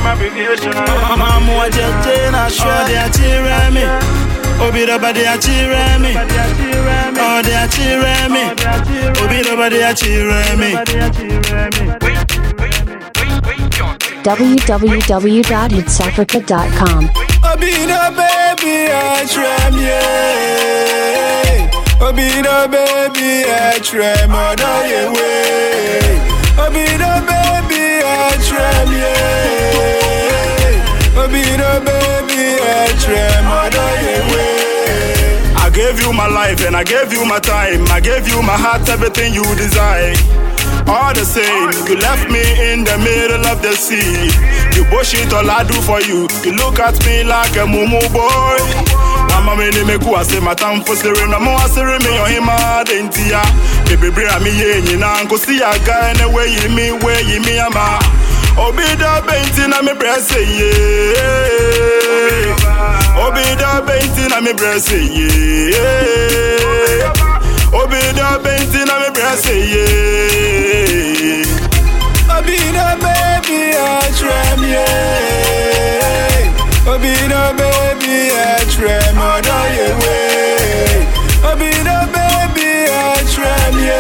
Mama mo jeje na shwa de atire me. Obi do body atire me. Oh de atire me. Obi do body atire me. www.hitsafrica.com. Obi do baby atire me. Obi do baby atire me. Do ye way. Obi do baby atire me. Obi do baby atire me. Do ye way. I gave you my life and I gave you my time. I gave you my heart, everything you desire. All the same, you left me in the middle of the sea. You bullshit all I do for you. You look at me like a mumu boy. Mama me ne meku ase matam for sere na mo asere me yo hima dentia. Baby bring me ye nyina nko si ya guy na way me ama. Obi da benti na me brese ye. Obi da benti na me brese ye. Obi da benti na me brese ye. Obi da baby I try me. Obi da baby I try me do ye way. Obi da baby I try me.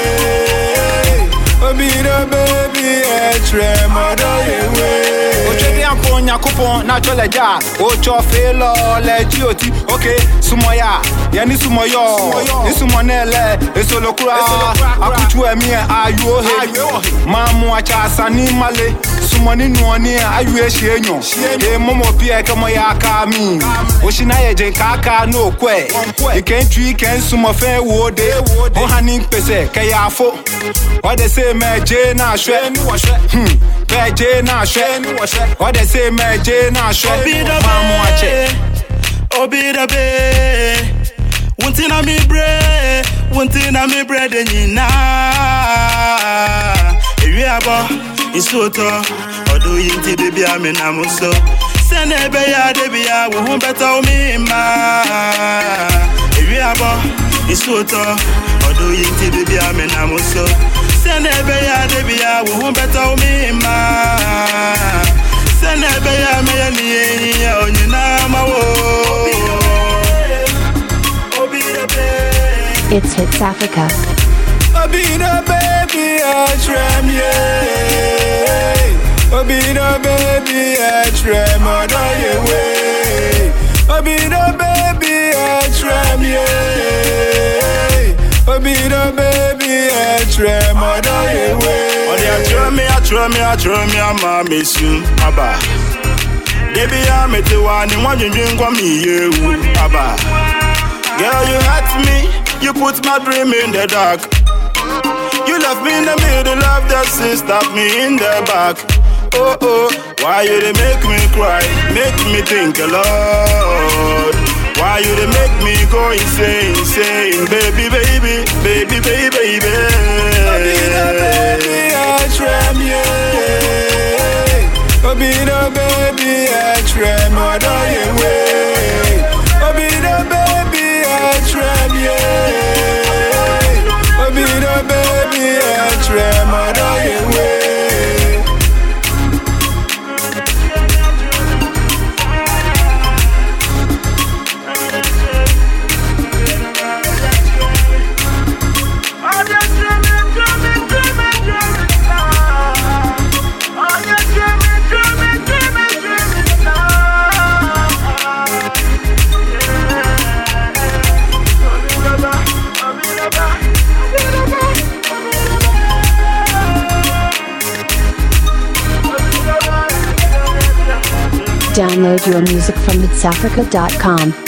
Obi da baby I try me do ye way. Yakupon natural ja ocho felo le jioti okay sumoya yani sumoyo isumonele esolokura akutu emi ayu ohe mamu acha sani male sumoni nuoni ayu ehyenyo e momo pie kemo ya ka mi oshina yeje kaka no kwe ikentu ken sumo fe wode o hani pese ke ya fo what they say meje na hwe meje na hwe what they say meje na hwe mamu ache obi da be wuntina mi bre de nyina ewi abo isuto odo yinti de bia me na muso sene be ya de bia wo hu beta o mi ma ewi abo isuto odo yinti de bia me na muso sene be ya de bia wo hu beta o mi ma sene be ya me ni onyina ma wo. It's Hits Africa. Obi da baby I try me. Obi da baby I try me do ye way. Obi da baby I try me. Obi da baby I try me do ye way. Oh they try me ama me soon aba. Baby I met the one in one drink kwa me you aba. Girl you hurt me. You put my dream in the dark. You left me in the middle of the sea, stop me in the back. Oh oh, why you they make me cry, make me think a lot. Why you they make me go insane, baby, baby, baby, baby, baby. Obi da baby I try me. Obi da baby I try me do ye way. Obi da baby I try me. Obi da baby I try me do ye way. Download your music from hitsafrica.com.